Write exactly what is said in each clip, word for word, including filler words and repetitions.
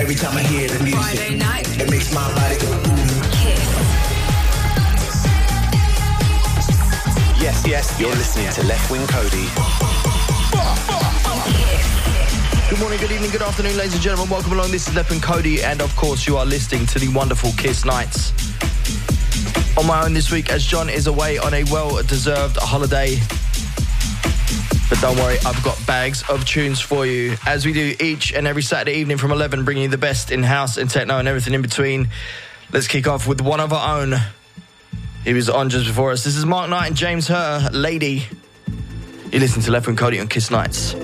Every time I hear the music, Friday night. it makes my body go ooh. Kiss. Yes, yes, you're listening to Left Wing Cody. Good morning, good evening, good afternoon, ladies and gentlemen. Welcome along. This is Left Wing Cody, and of course, you are listening to the wonderful Kiss Nights. On my own this week, as John is away on a well-deserved holiday. But don't worry, I've got bags of tunes for you, as we do each and every Saturday evening from eleven, bringing you the best in house and techno and everything in between. Let's kick off with one of our own. He was on just before us. This is Mark Knight and James Her, Lady. You listen to Left Wing Cody on Kiss Nights.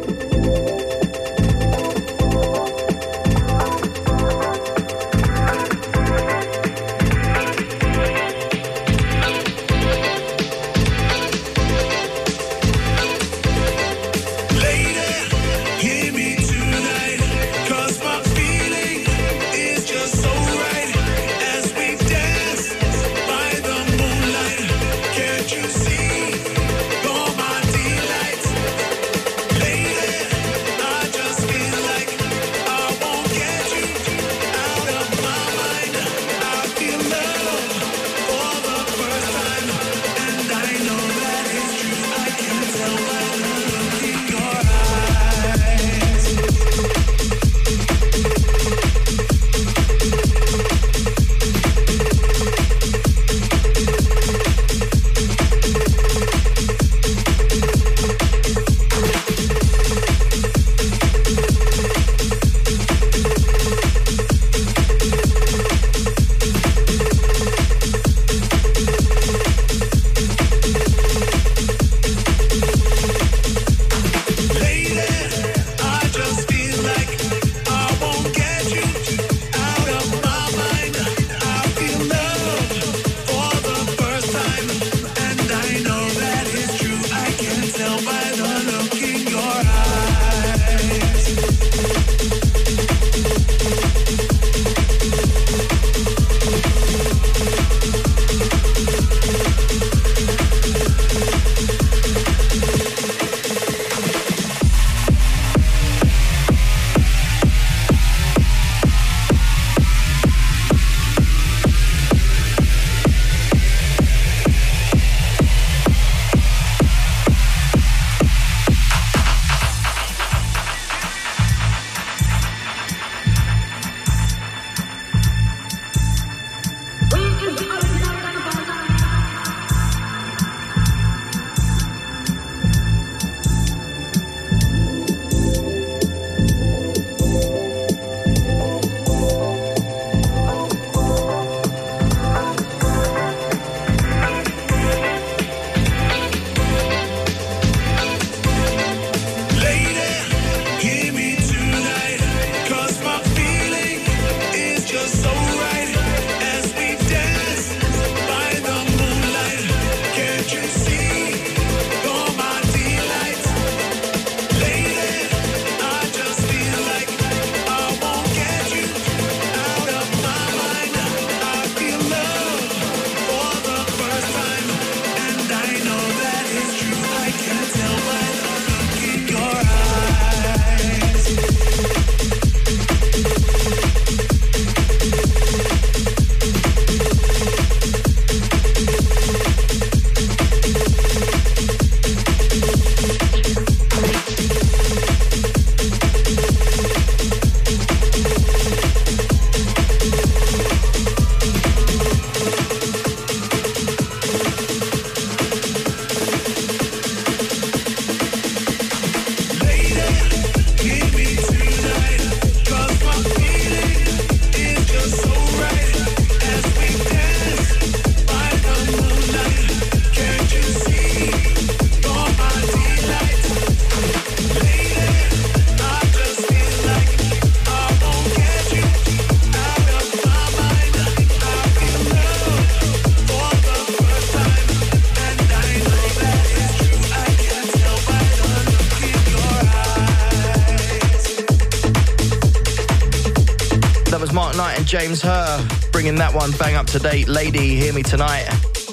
James Her, bringing that one bang up to date. Lady, Hear Me Tonight.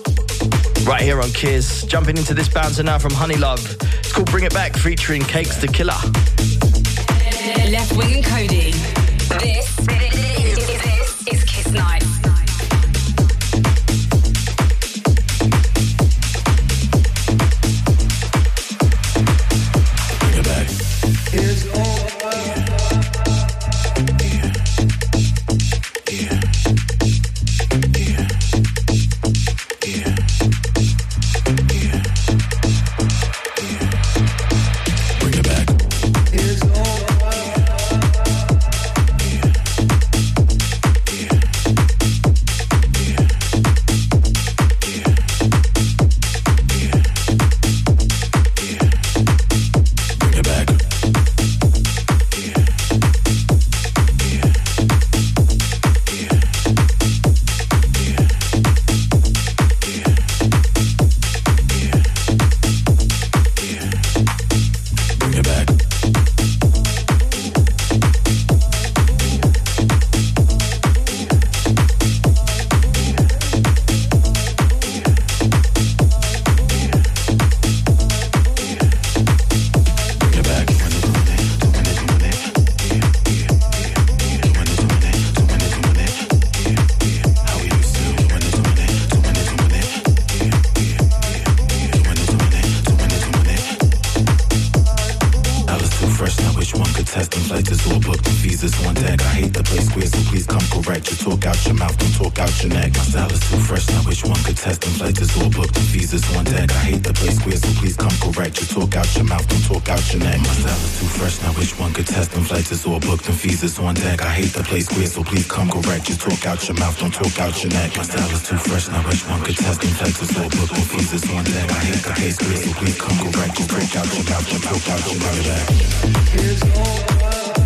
Right here on Kiss. Jumping into this bouncer now from Honey Love. It's called Bring It Back, featuring Cakes the Killer. Left Wing and Cody. Is on deck. I hate the play square, so please come correct. Just talk out your mouth, don't talk out your neck. My style is too fresh, now which one could test them flexes or book fees is on deck. I hate the play square, so please come correct. Just talk out your mouth, don't talk out your neck. Here's all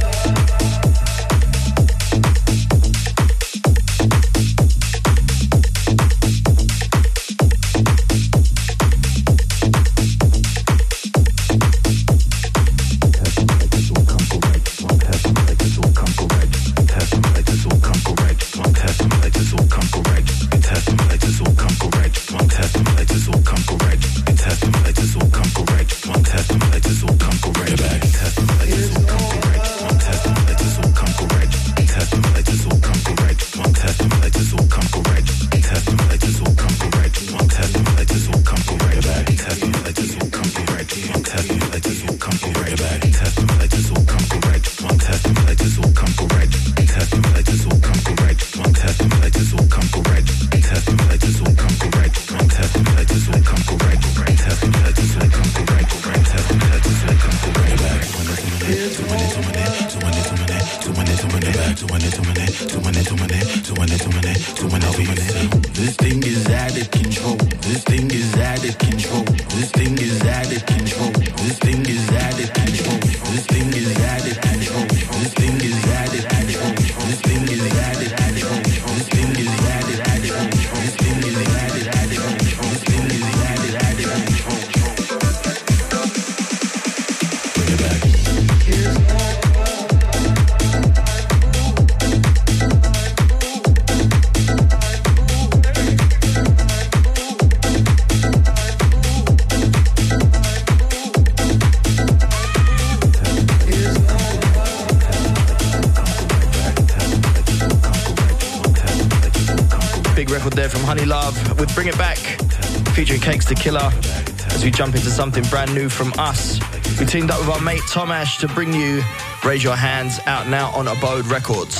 with Bring It Back, featuring Cakes the Killer, as we jump into something brand new from us. We teamed up with our mate Tom Ash to bring you Raise Your Hands, out now on Abode Records.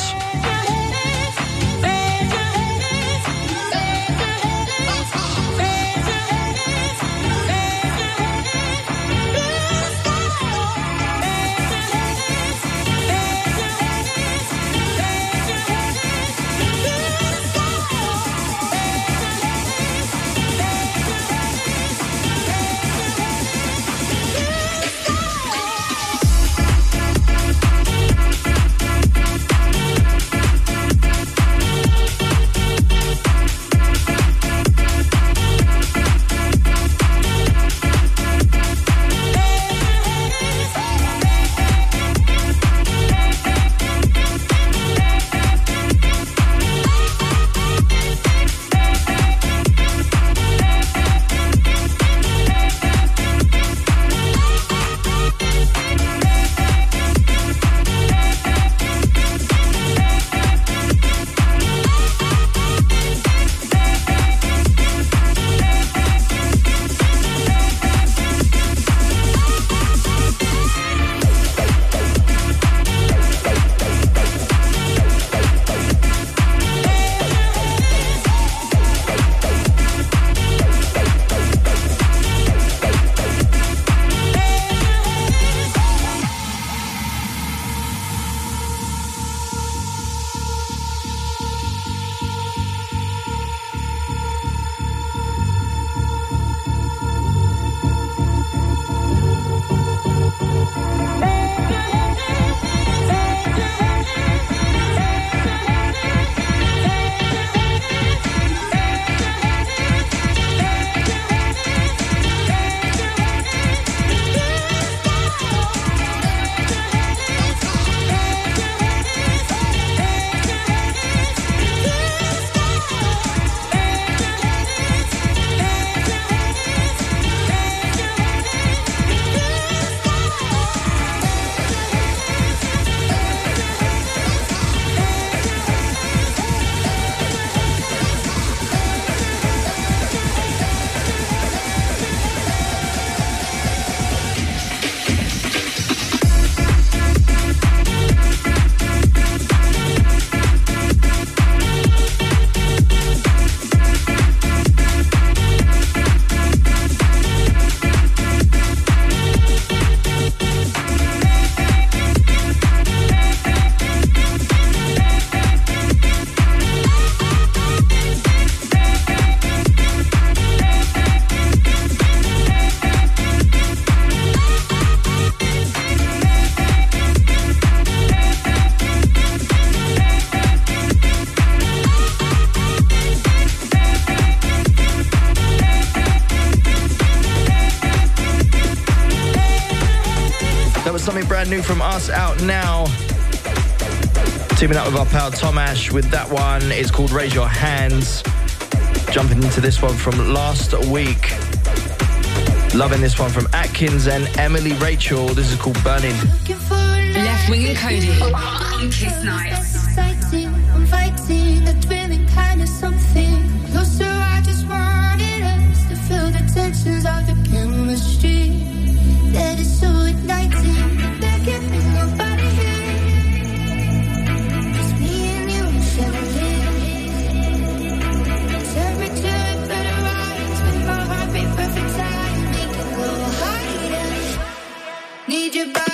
new from us out now. Teaming up with our pal Tom Ash with that one. It's called Raise Your Hands. Jumping into this one from last week. Loving this one from Atkins and Emily Rachel. This is called Burning. Left Wing and Cody on Kiss Nights. I'm fighting a thrilling kind of something. Closer, I just wanted us to feel the tensions of the chemistry that is so igniting. There can't be nobody here. Just me and you sharing. Temperature better rise with my heartbeat perfect time. Make it go higher. Need your body.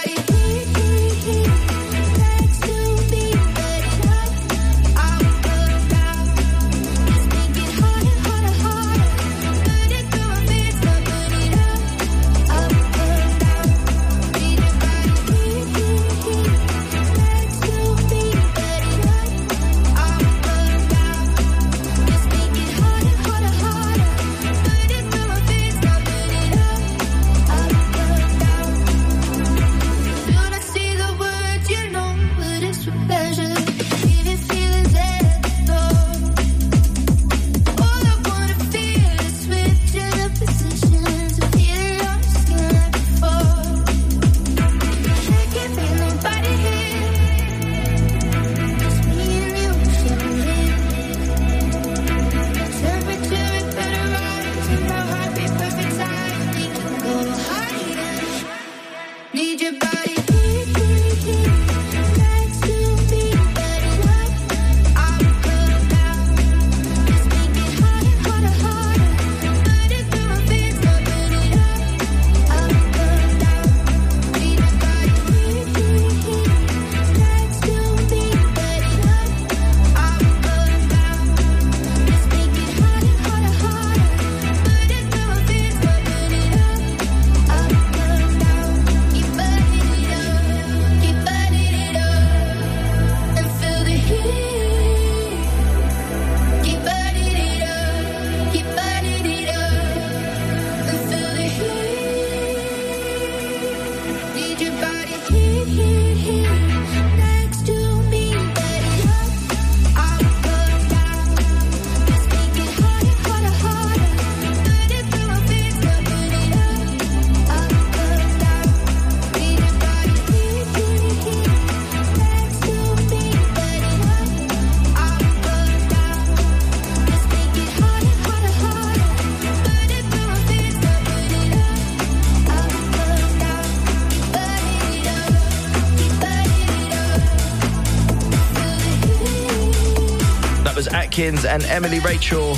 Atkins and Emily Rachel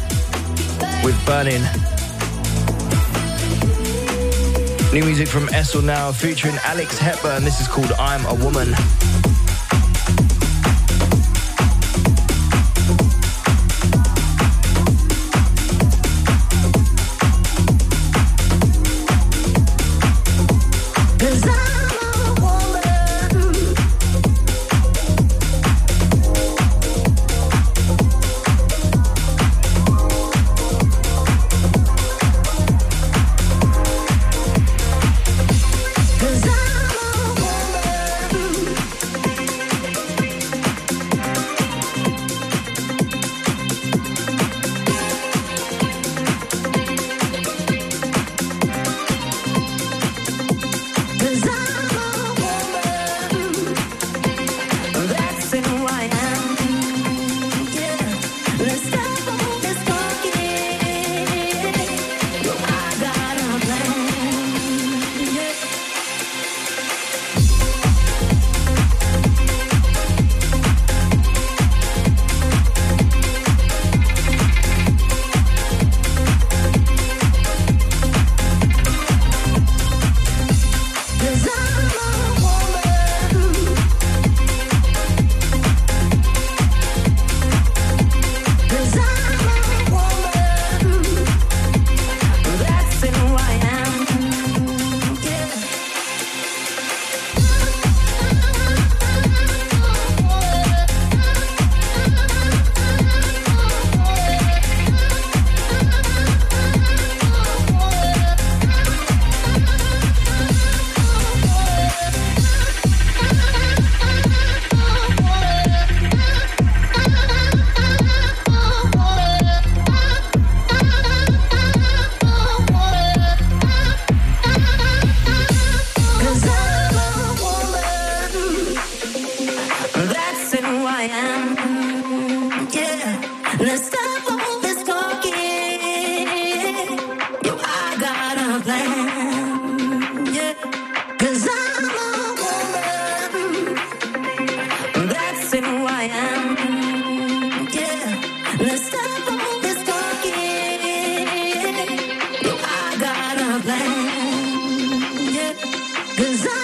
with Burning. New music from Essel now featuring Alex Hepburn. This is called I'm a Woman. Cause I'm a woman. am. Yeah, let's stop all this talking. Yo, I got a plan. Yeah, 'cause I'm a woman. That's who I am. Yeah, let's stop all this talking. Yo, I got a plan. Yeah, 'cause I'm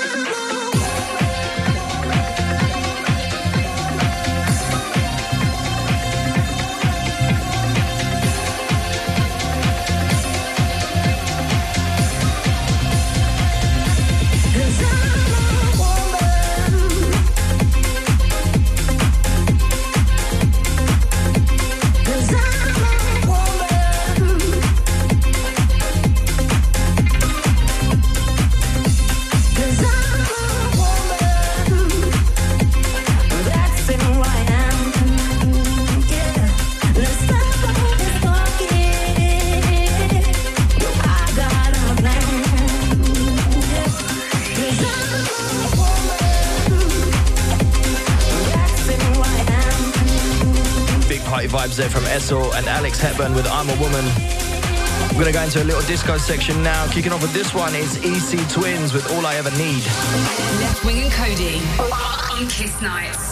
vibes there from Essel and Alex Hepburn with I'm a Woman. We're going to go into a little disco section now. Kicking off with this one is E C Twins with All I Ever Need. Left Wing and Cody on Kiss Nights.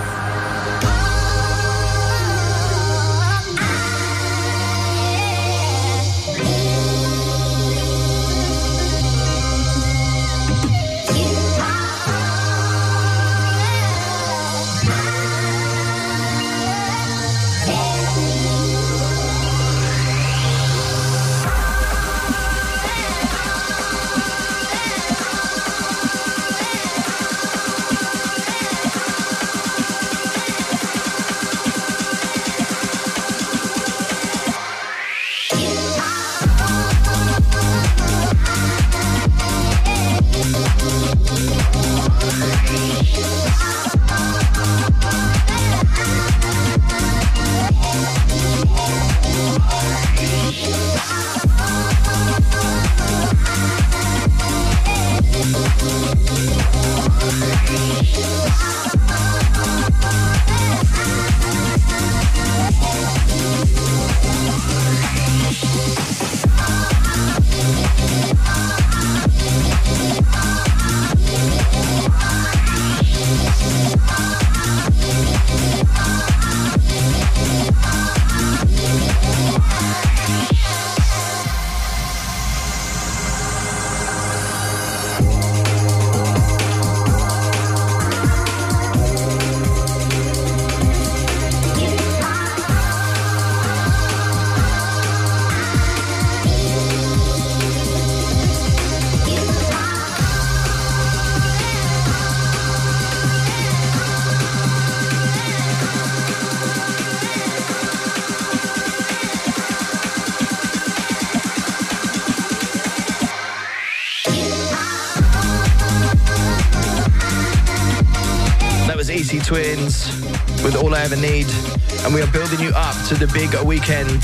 E C Twins with All I Ever Need, and we are building you up to the big weekend.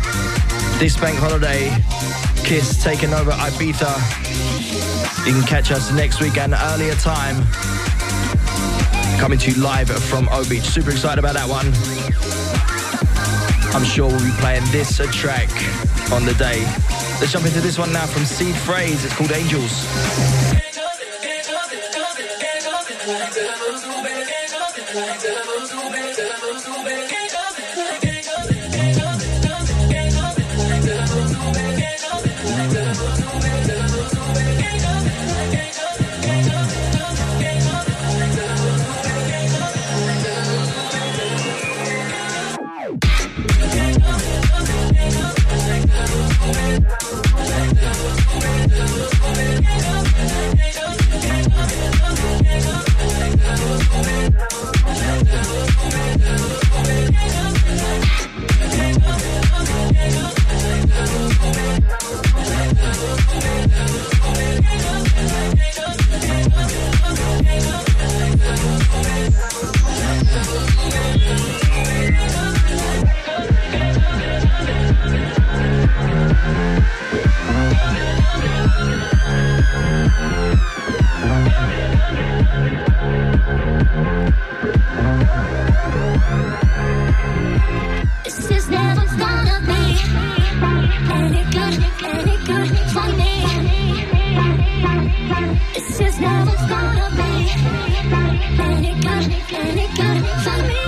This bank holiday, Kiss taking over Ibiza. You can catch us next week at an earlier time, coming to you live from O Beach. Super excited about that one. I'm sure we'll be playing this track on the day. Let's jump into this one now from Seed Phrase. It's called Angels. it got, and it got for me.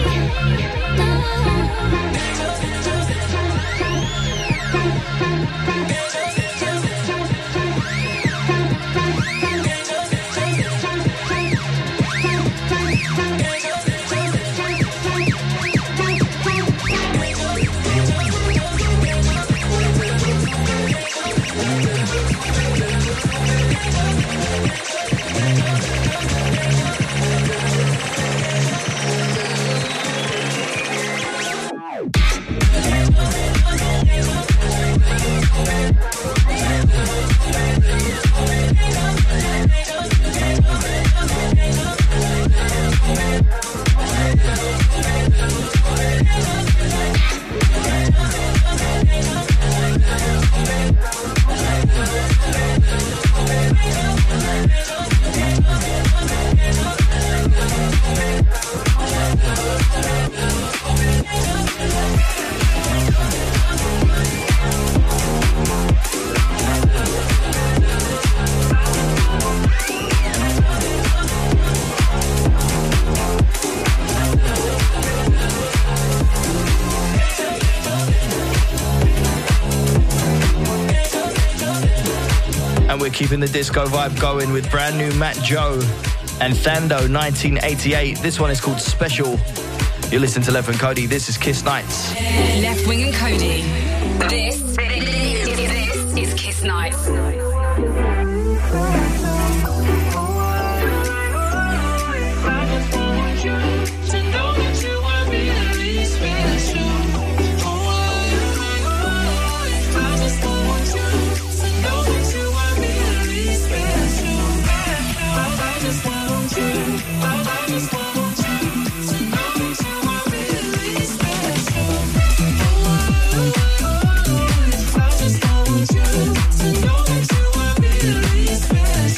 Keeping the disco vibe going with brand new Matt Joe and Thando nineteen eighty-eight. This one is called Special. You're listening to Left Wing Cody. This is Kiss Nights. Left Wing and Cody. This, this, this is Kiss Nights. To know that you are really special.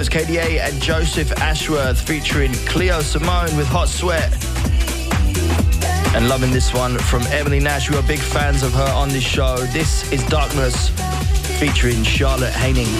was K D A and Joseph Ashworth featuring Cleo Simone with Hot Sweat. And loving this one from Emily Nash. We are big fans of her on this show. This is Darkness featuring Charlotte Haining.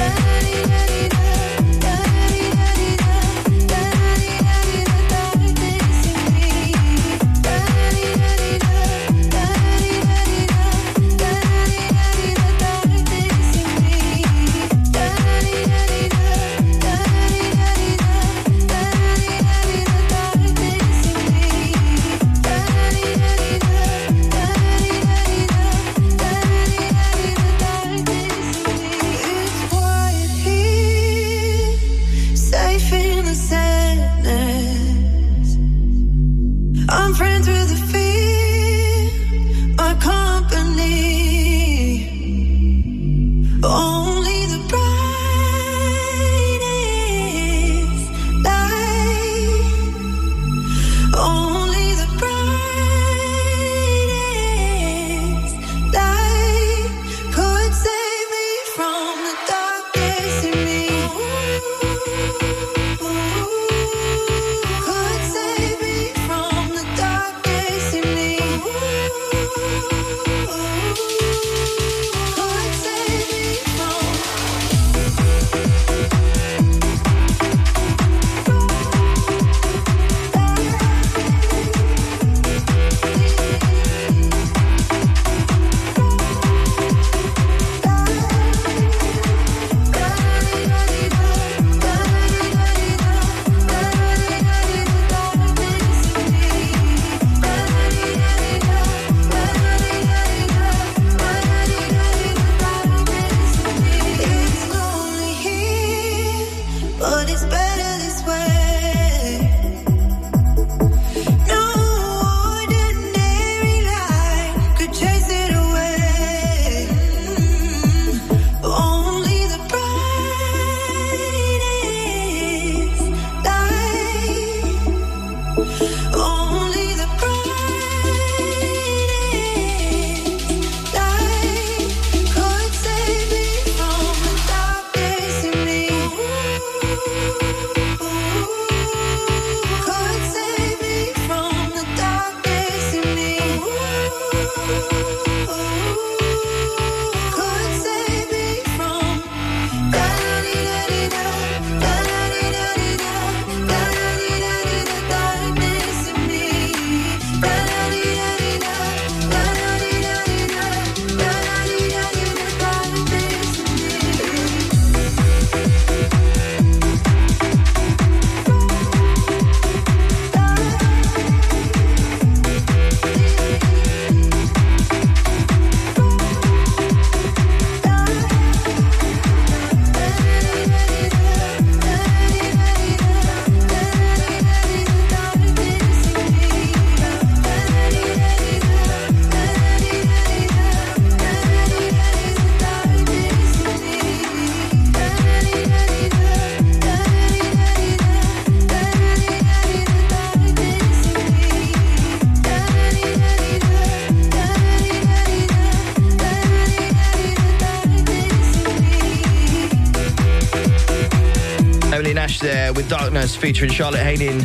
There with Darkness featuring Charlotte Haining.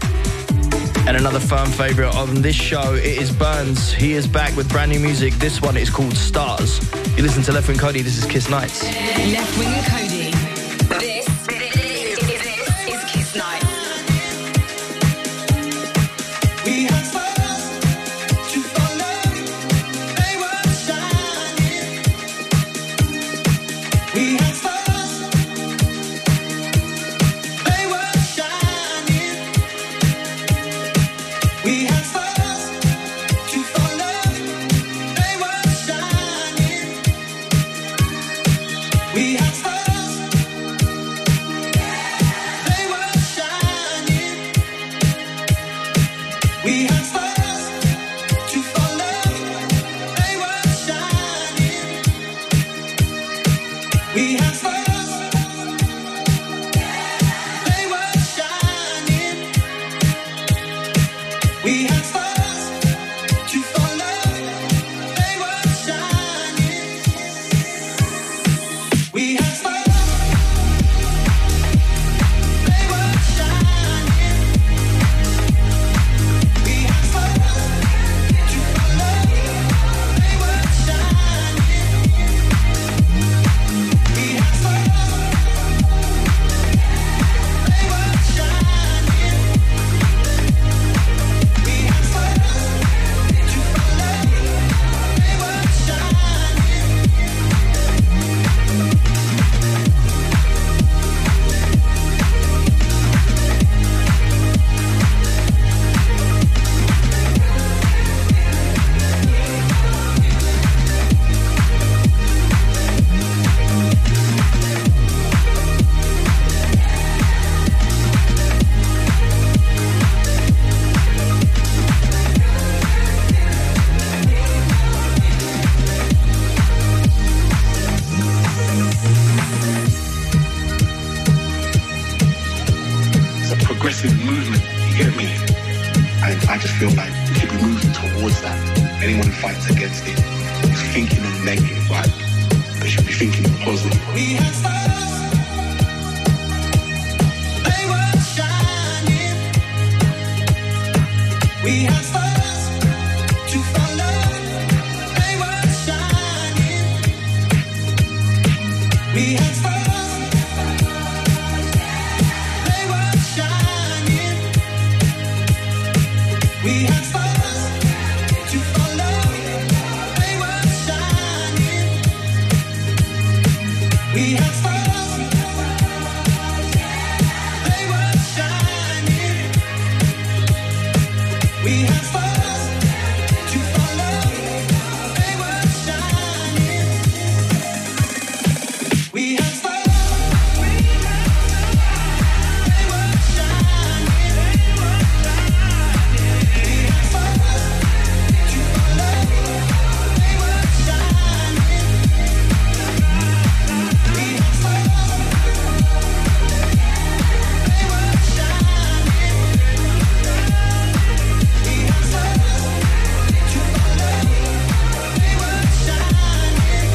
And another firm favourite on this show, it is Burns. He is back with brand new music. This one is called Stars. You listen to Left Wing Cody, this is Kiss Nights. Left Wing and Cody. This is, is, is Kiss Nights. We have stars to follow. They were shining. We have stars. We have stars. that. Anyone who fights against it is thinking of negative vibe. They should be thinking of positive. We had stars, they were shining. We had stars to follow, they were shining. We had stars, they were shining. We had stars to follow, they were shining. We had stars, they were shining. We had stars to follow, they were shining. We had stars, they were shining. We had stars to follow, they were shining. We had stars, they were shining. We had stars to follow, they were shining.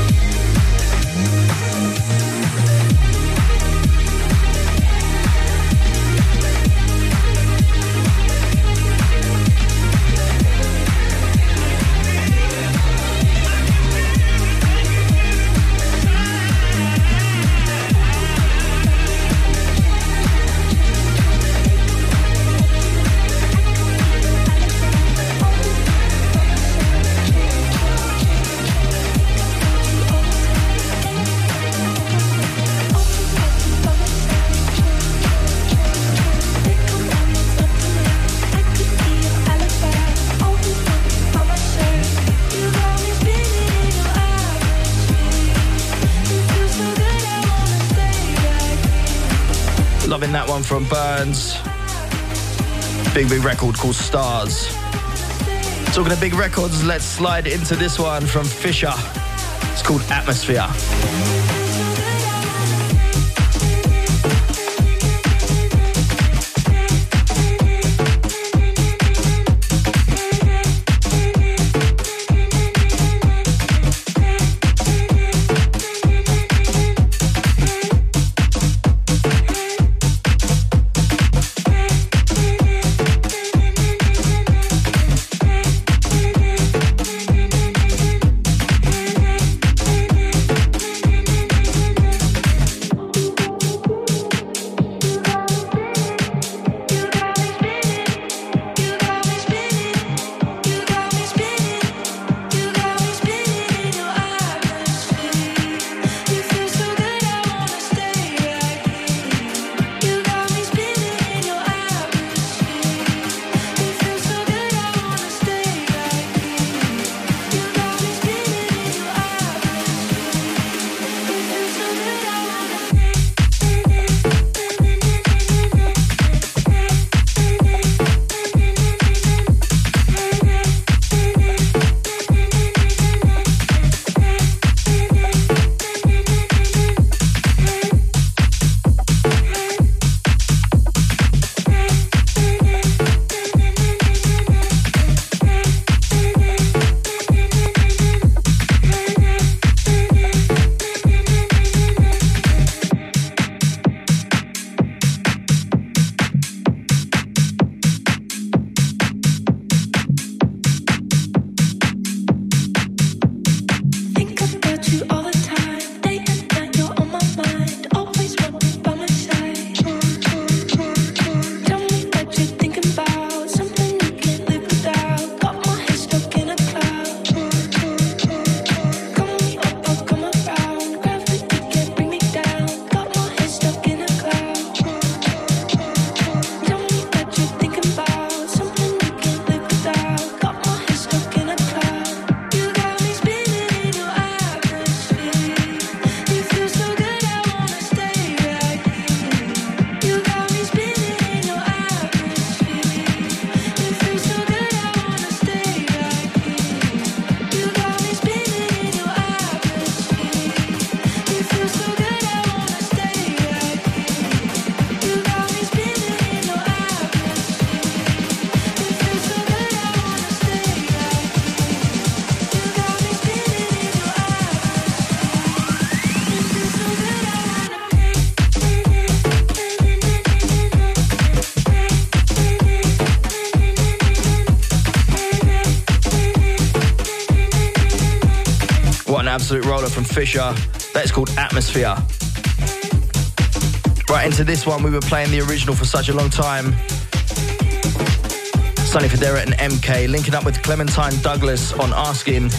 Loving that one from Burns. Big, big record called Stars. Talking of big records, let's slide into this one from Fisher. It's called Atmosphere. We absolute roller from Fisher. That's called Atmosphere. Right into this one, we were playing the original for such a long time. Sonny Fodera and M K linking up with Clementine Douglas on Asking.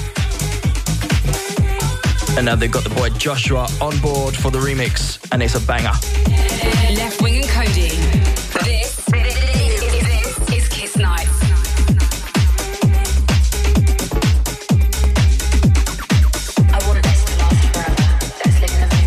And now they've got the boy Joshua on board for the remix, and it's a banger. Left Wing and Cody. This, this is Kiss Nights. I want this to last forever. Let's live in the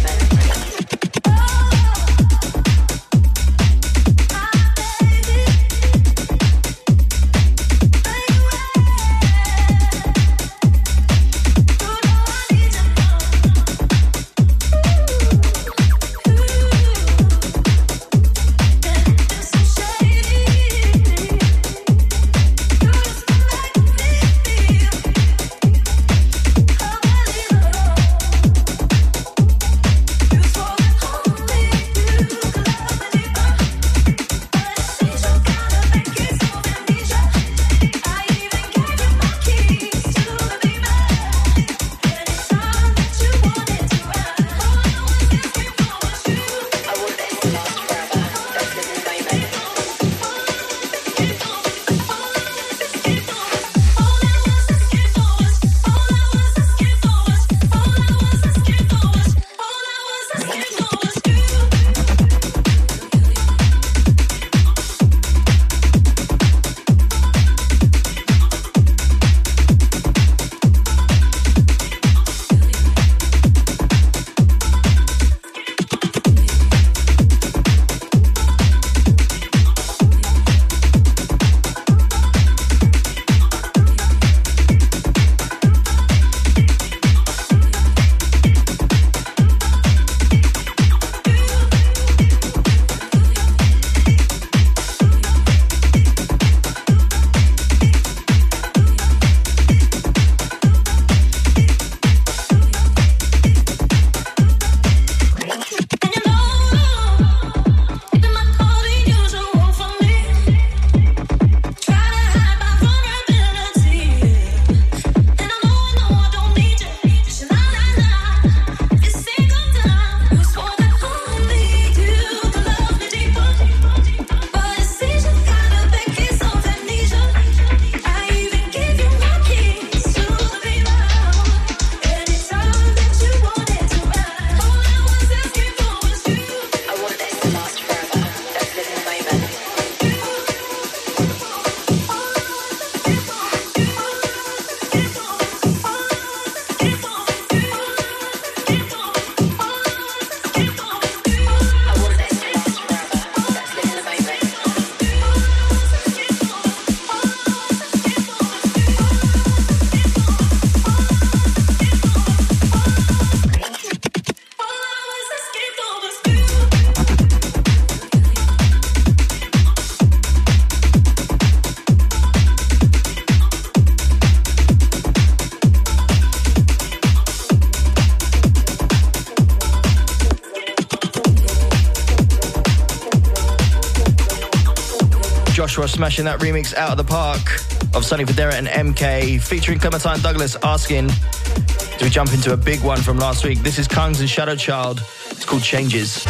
Joshua smashing that remix out of the park of Sonny Fodera and M K, featuring Clementine Douglas, Asking. Do we jump into a big one from last week? This is Kungs and Shadow Child. It's called Changes.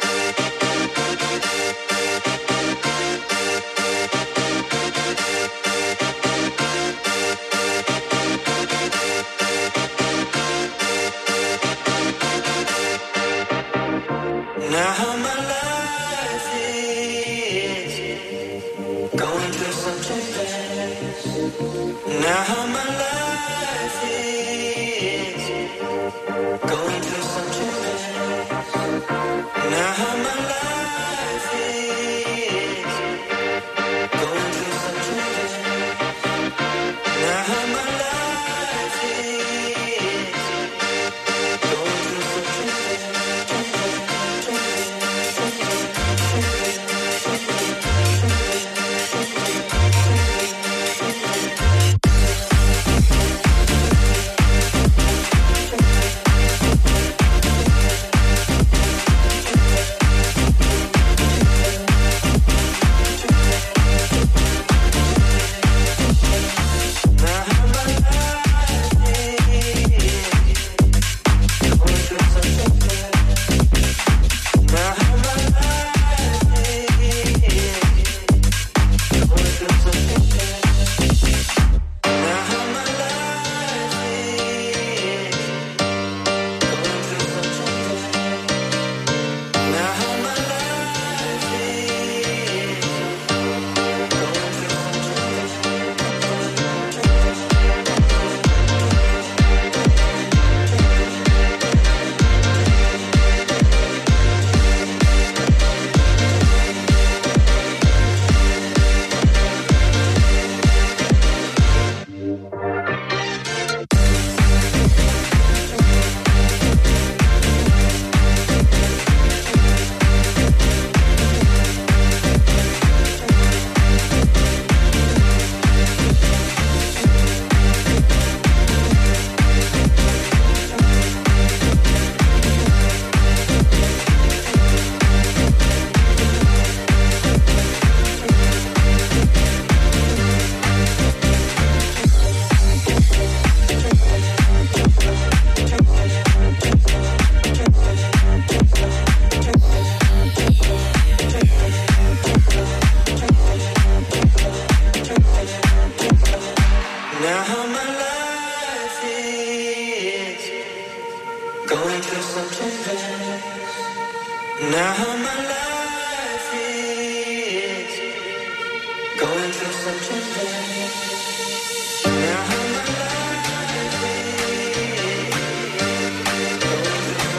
Now my life is going through some changes. Now my life is going through some changes. Now Now my life is going through such a mess. Now my life is going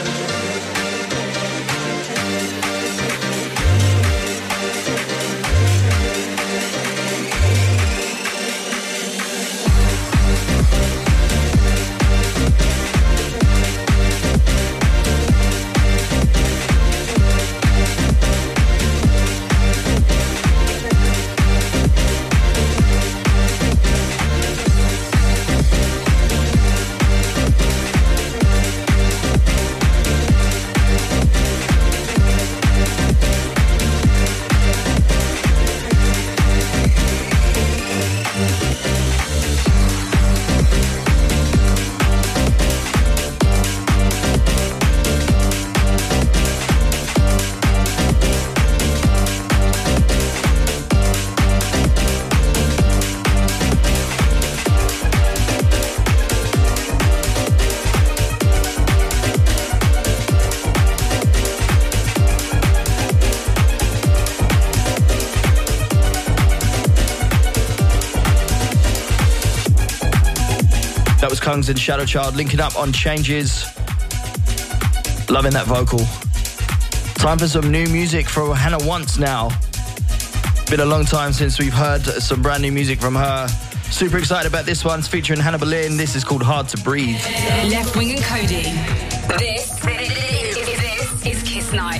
Kungs and Shadow Child linking up on Changes. Loving that vocal. Time for some new music from Hannah Once now. Been a long time since we've heard some brand new music from her. Super excited about this one. It's featuring Hannah Boleyn. This is called Hard to Breathe. Left Wing and Cody. This, this, this is Kiss Night.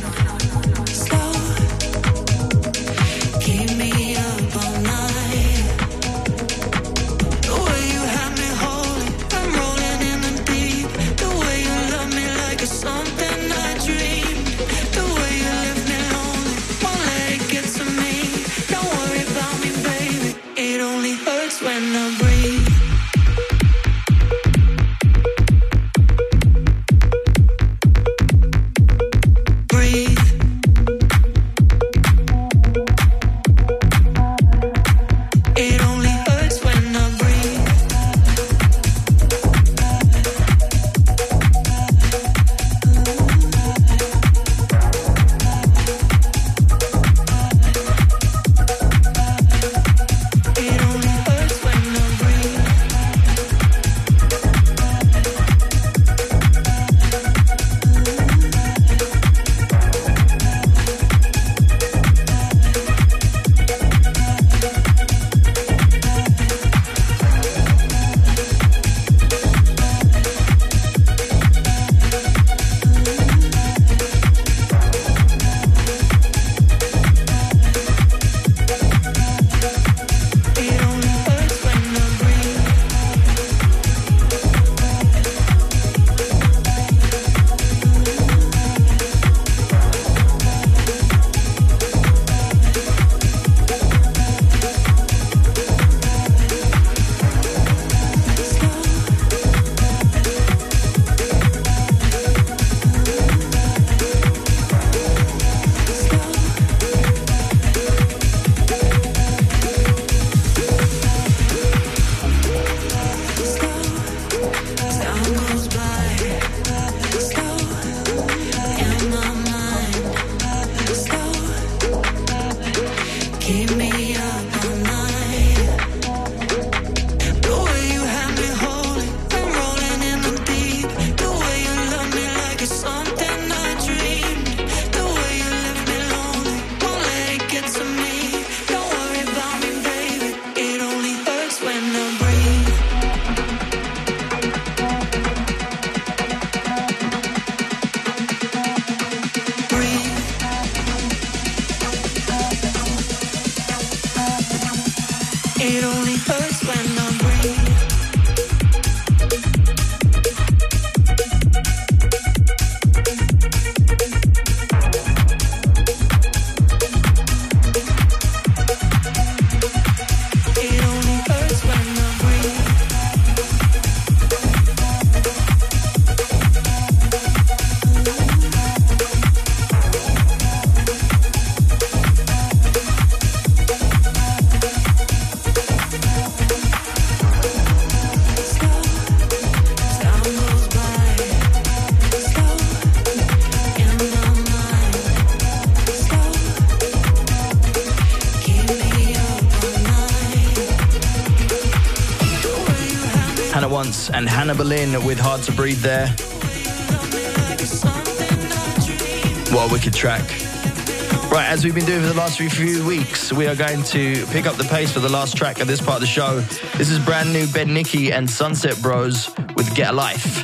When I breathe. Hannah Wants and Hannah Boleyn with Hard to Breathe there. What a wicked track. Right, as we've been doing for the last few weeks, we are going to pick up the pace for the last track of this part of the show. This is brand new Ben Nicky and Sunset Bros with Get a Life.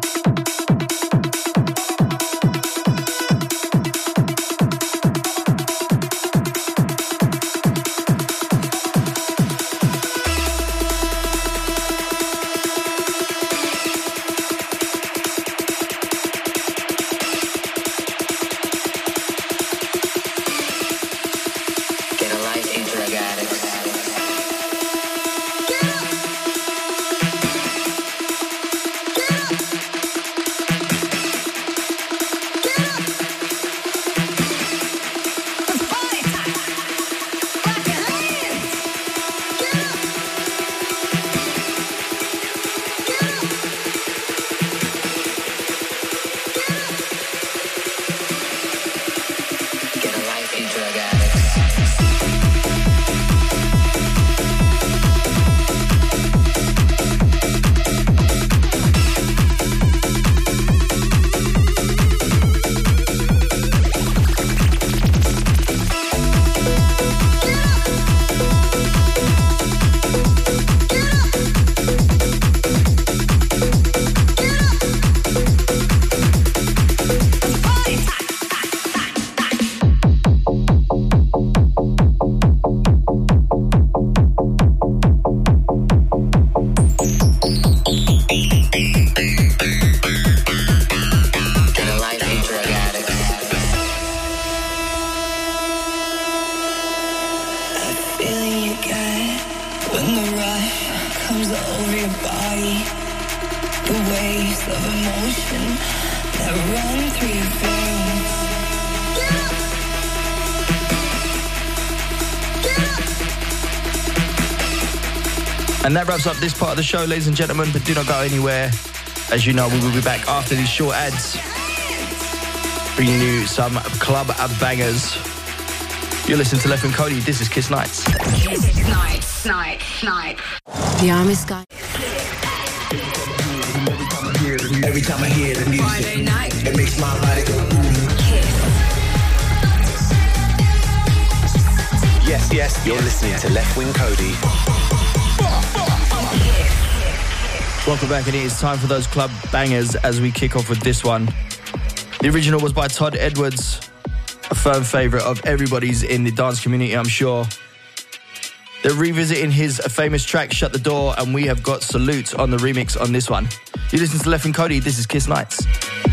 And that wraps up this part of the show, ladies and gentlemen, but do not go anywhere. As you know, we will be back after these short ads, bringing you some club bangers. You're listening to Left Wing Cody. This is Kiss Nights. Kiss Nights, Nights, Nights. The Army Sky. Every time I hear the music, Friday night. it makes my body go. Yes, yes, you're listening to Left Wing Cody. Welcome back, and it is time for those club bangers as we kick off with this one. The original was by Todd Edwards, a firm favourite of everybody's in the dance community, I'm sure. They're revisiting his famous track, Shut the Door, and we have got Salute on the remix on this one. You listen to Left Wing Cody, this is Kiss Nights.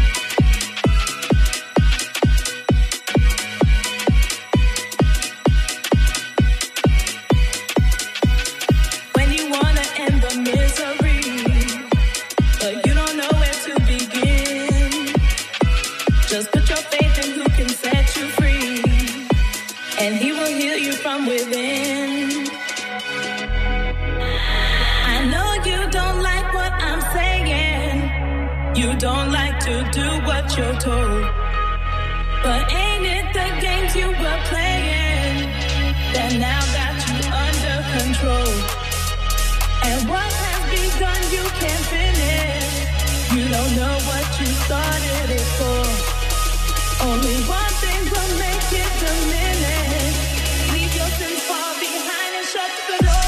You're told, but ain't it the games you were playing that now got you under control? And what has begun you can't finish. You don't know what you started it for. Only one thing will make it diminish. Leave your sins far behind and shut the door.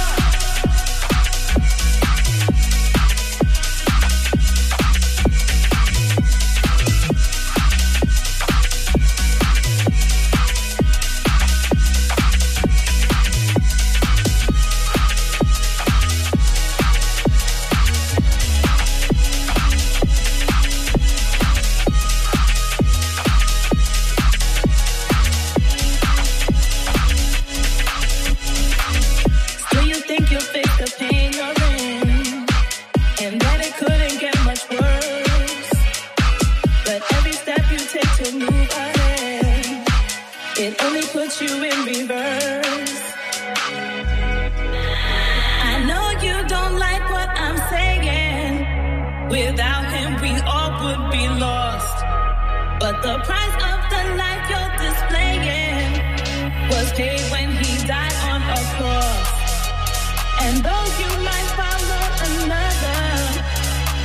And though you might follow another,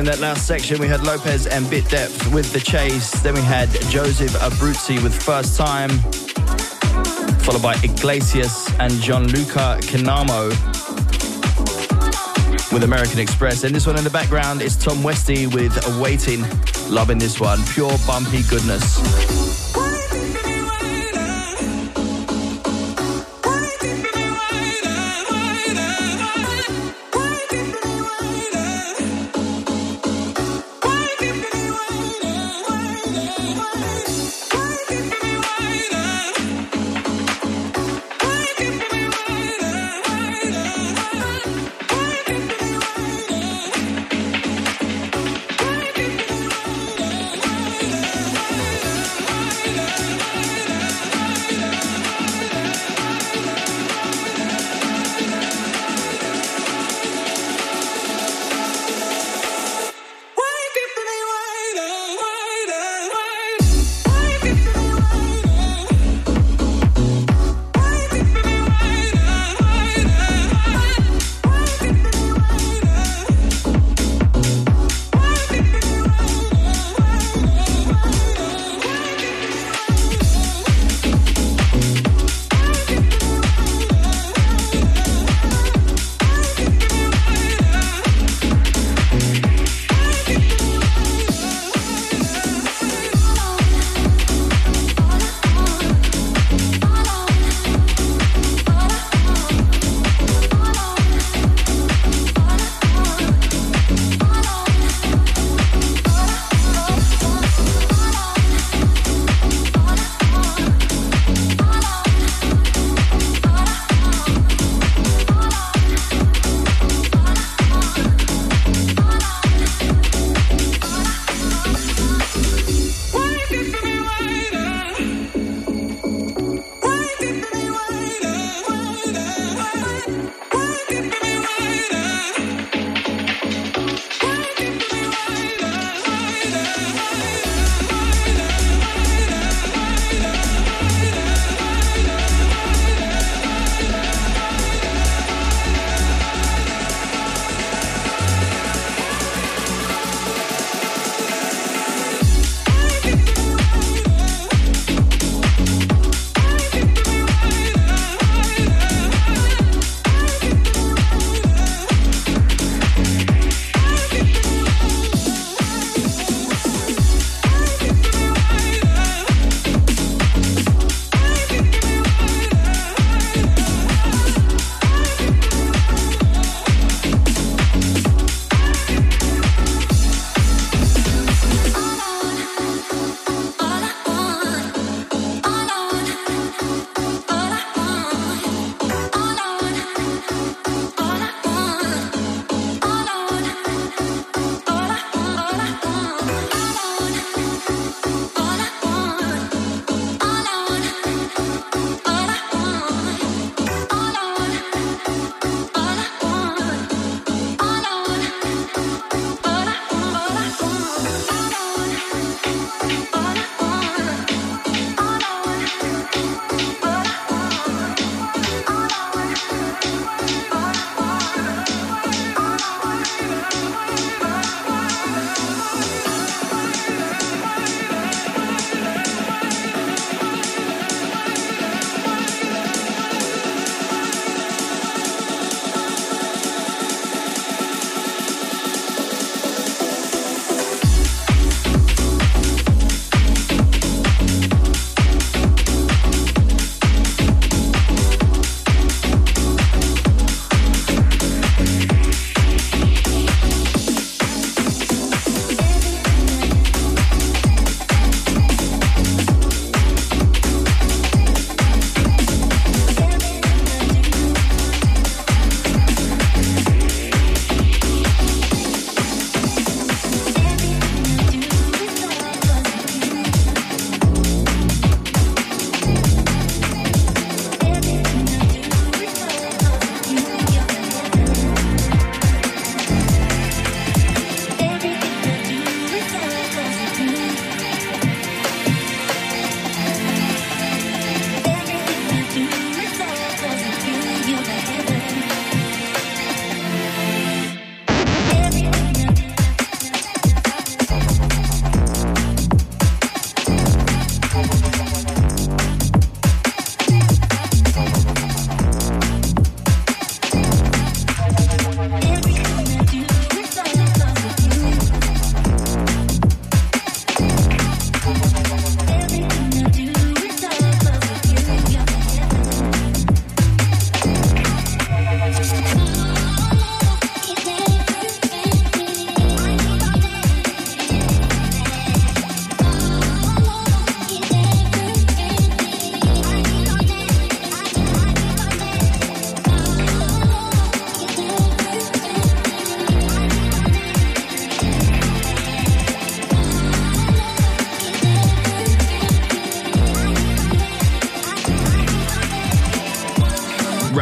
in that last section, we had Lopez and Bit Depth with The Chase. Then we had Joseph Abruzzi with First Time, followed by Iglesias and Gianluca Canamo with American Express. And this one in the background is Tom Westy with Waiting. Loving this one. Pure bumpy goodness.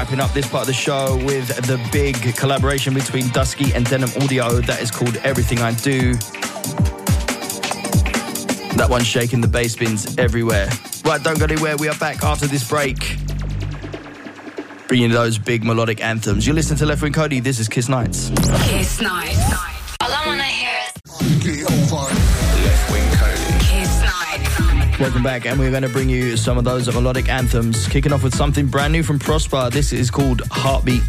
wrapping up this part of the show with the big collaboration between Dusky and Denim Audio that is called Everything I Do. That one's shaking the bass bins everywhere. Right, don't go anywhere. We are back after this break, bringing those big melodic anthems. You're listening to Left Wing Cody. This is Kiss Nights. Kiss Nights. All I wanna hear is Left Wing Cody. Kiss Nights. Welcome back, and we're going to bring you some of those melodic anthems. Kicking off with something brand new from Prosper. This is called Heartbeat.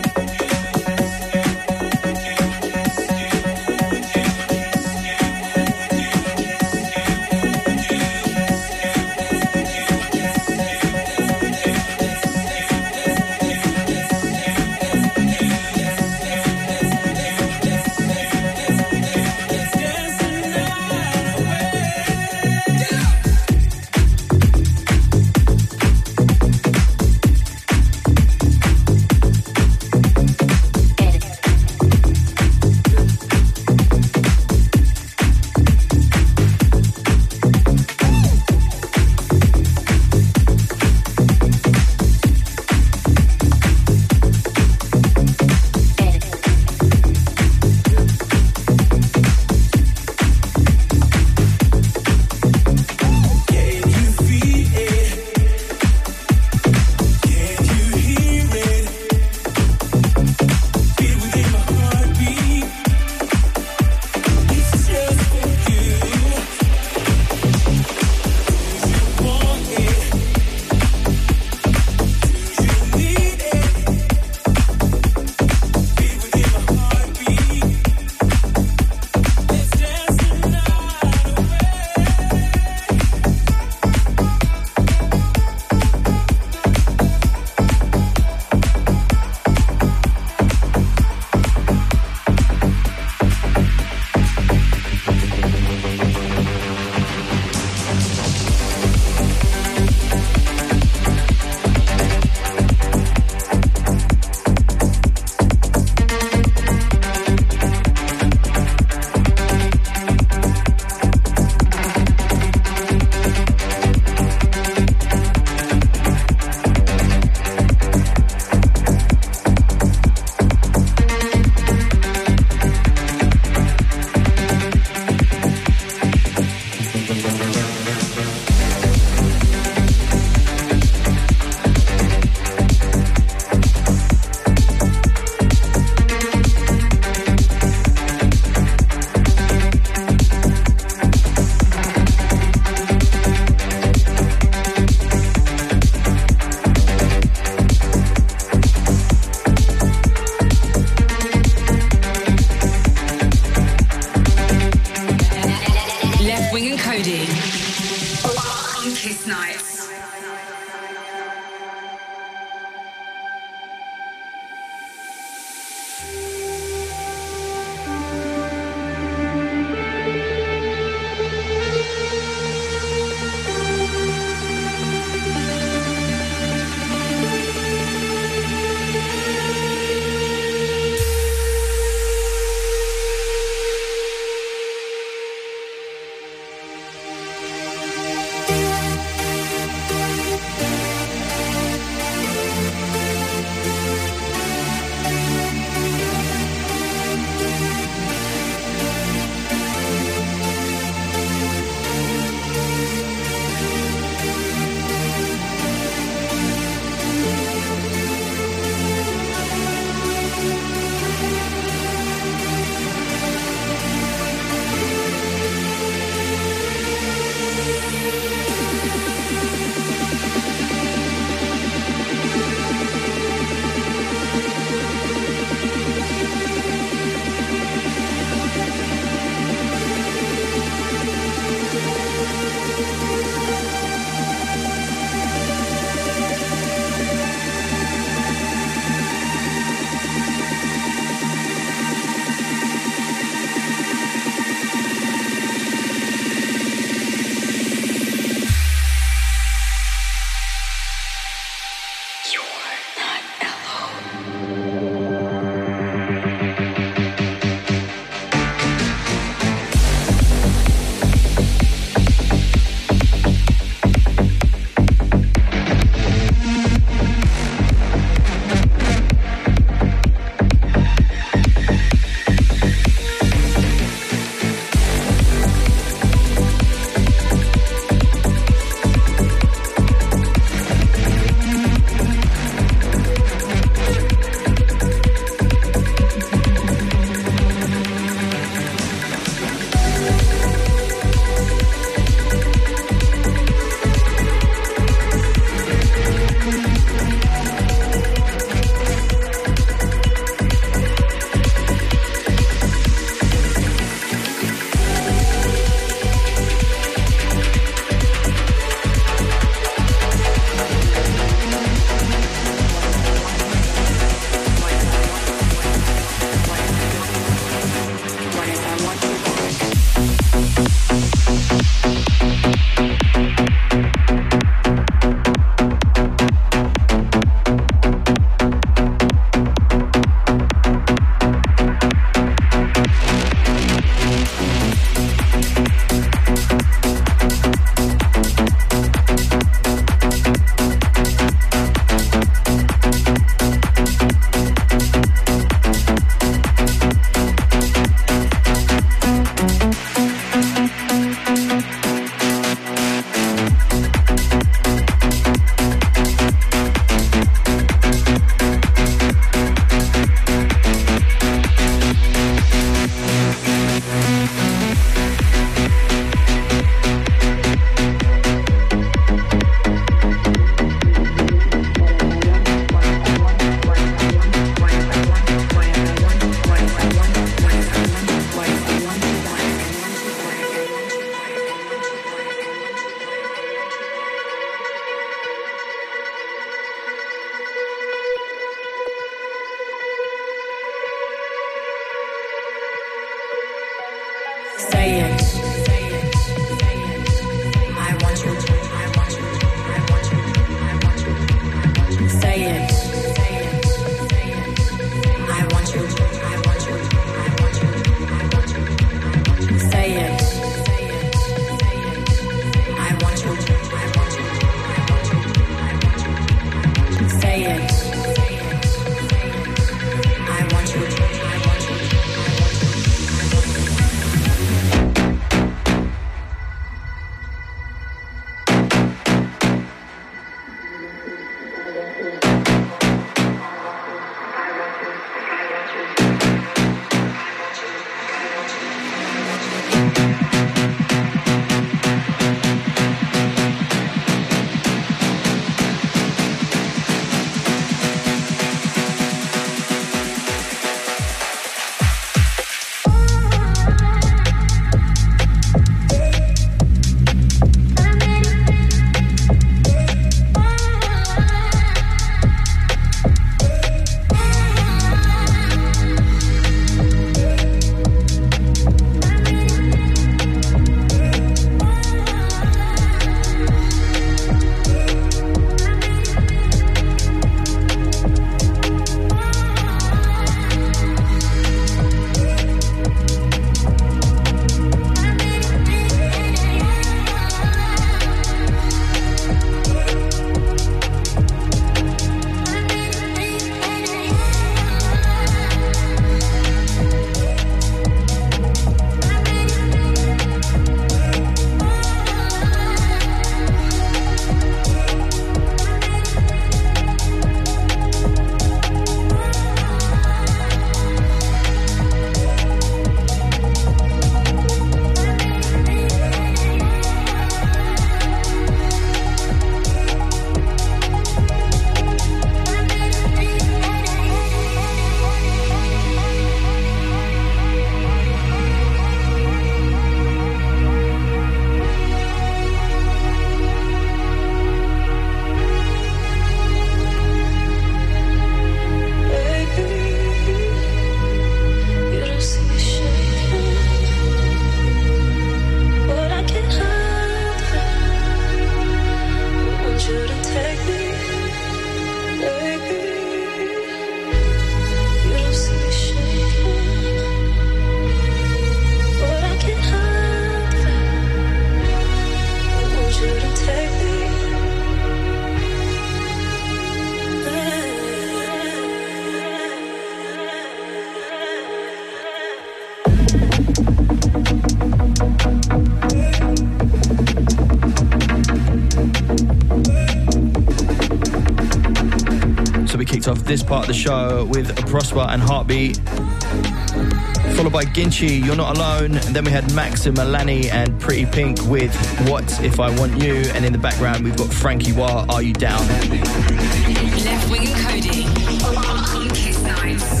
So we kicked off this part of the show with Prosper and Heartbeat, followed by Ginchi, You're Not Alone. And then we had Maxim Alani and Pretty Pink with What If I Want You. And in the background, we've got Frankie Wah, Are You Down? Left Wing and Cody on Kiss Nights.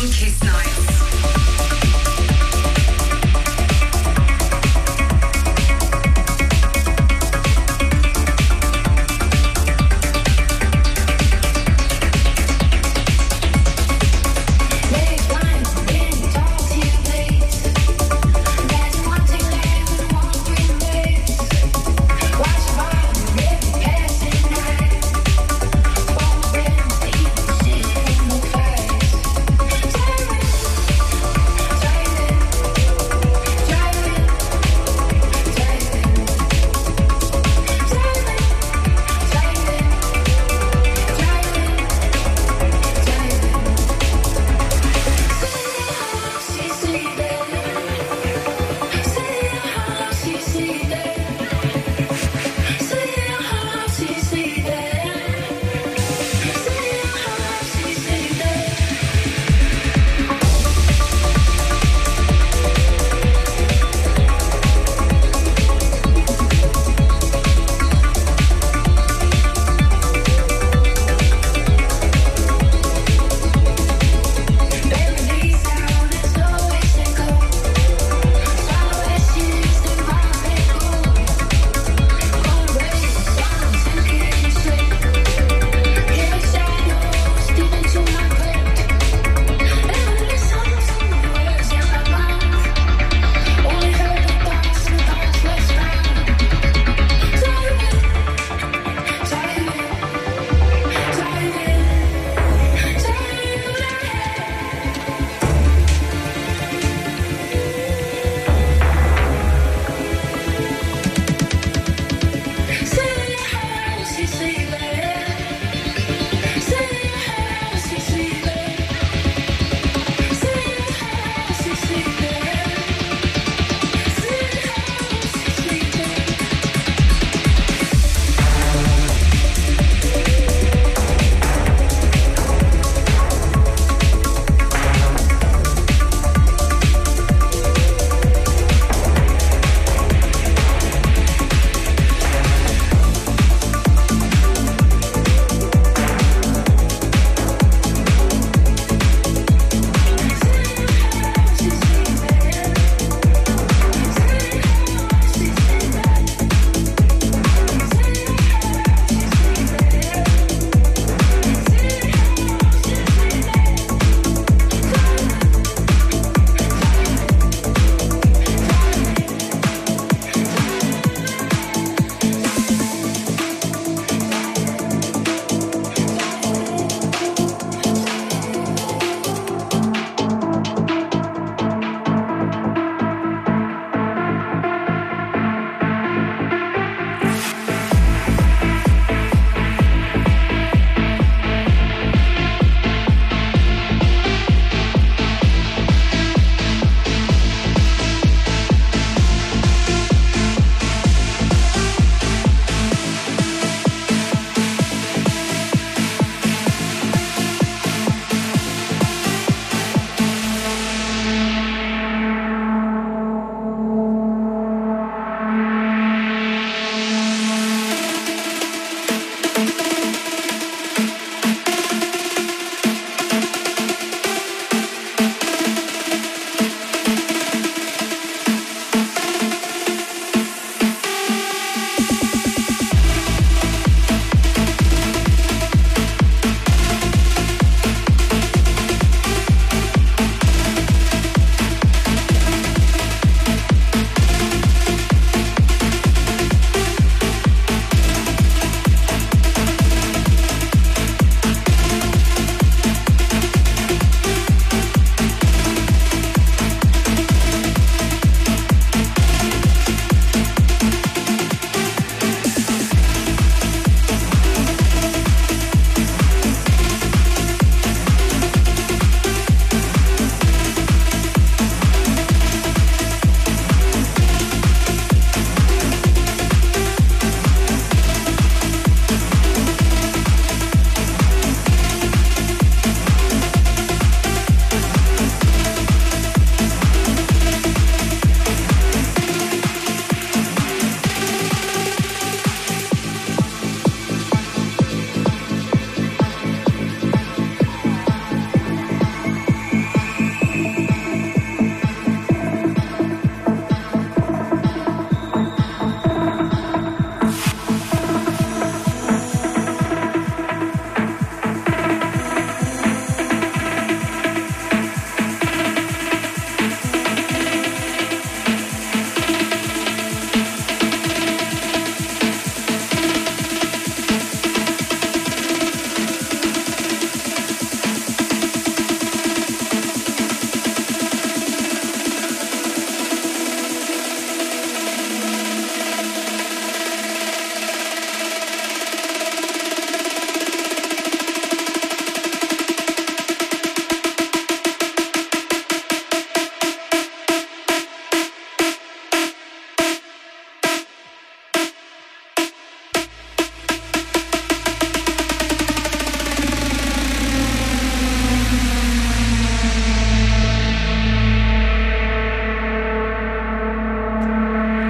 on Kiss Nights. Tell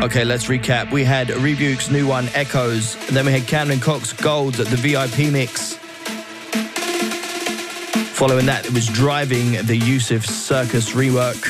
Okay, let's recap. We had Rebuke's new one, Echoes. And then we had Camden Cox, Gold, the V I P mix. Following that, it was Driving, the Yusuf Circus rework.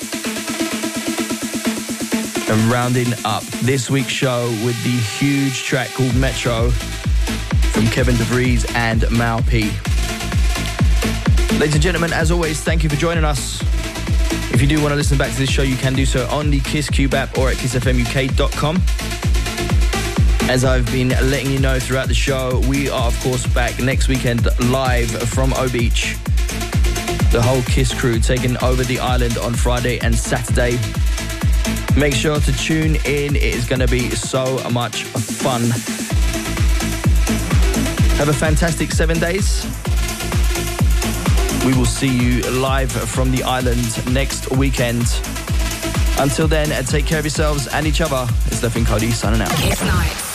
And rounding up this week's show with the huge track called Metro from Kevin DeVries and Mal P. Ladies and gentlemen, as always, thank you for joining us. If you do want to listen back to this show, you can do so on the Kiss Cube app or at kiss f m u k dot com. As I've been letting you know throughout the show, we are, of course, back next weekend live from O Beach. The whole Kiss crew taking over the island on Friday and Saturday. Make sure to tune in. It is going to be so much fun. Have a fantastic seven days. We will see you live from the island next weekend. Until then, take care of yourselves and each other. It's Steph and Cody signing out. Kiss Nights.